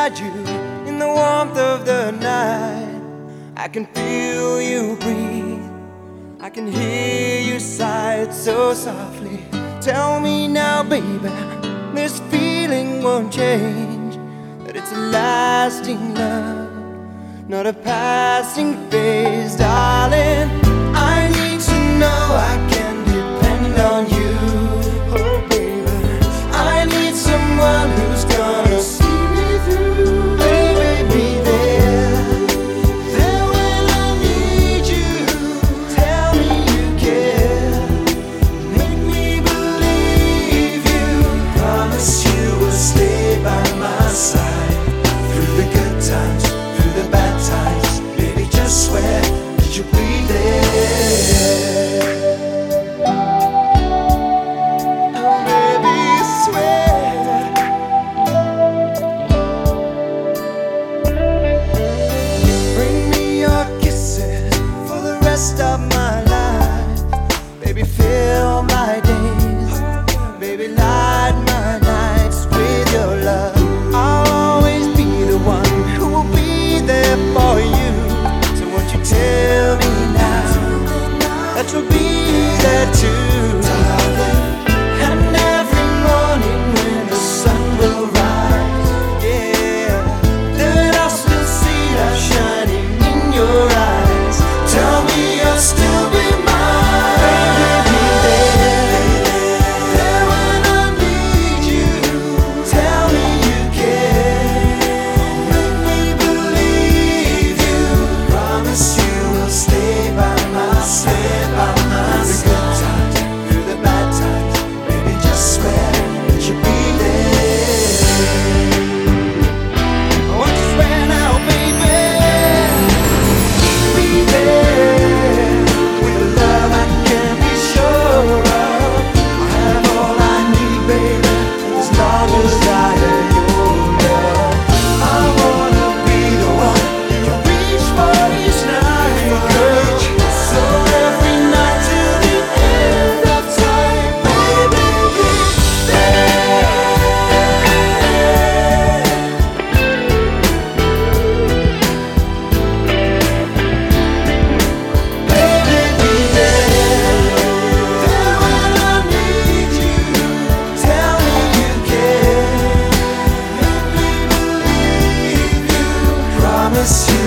beside you in the warmth of the night. I can feel you breathe, I can hear you sigh so softly. Tell me now, baby, this feeling won't change, that it's a lasting love, not a passing phase, darling. I need to know I can depend on you. Oh baby, I need someone who's gonna see me through. Baby, be there when I need you. Tell me you care, make me believe you. Promise you will stay by my side through the good times, through the bad times. Baby, just swear that you'll be there. Of my life, baby, fill my days, baby, light my nights with your love. I'll always be the one who will be there for you. So won't you tell me now that you'll be there too, darling? And every morning when the sun will rise, yeah, then I'll still see that shining in your eyes. Tell me you'll still be mine. Baby, be there when I need you. Tell me you care, make me believe you. Promise you will stay by my side, through the good times, through the bad times. Baby, just swear that you'll be there. Won't you swear now, baby? Be there with a love I can be sure of. I have all I need, baby, as long as I have your love. I wanna be the one you reach for each night, girl. So every night till the end of time, baby, be there. Baby, be there when I need you. Tell me you care, make me believe you. Promise you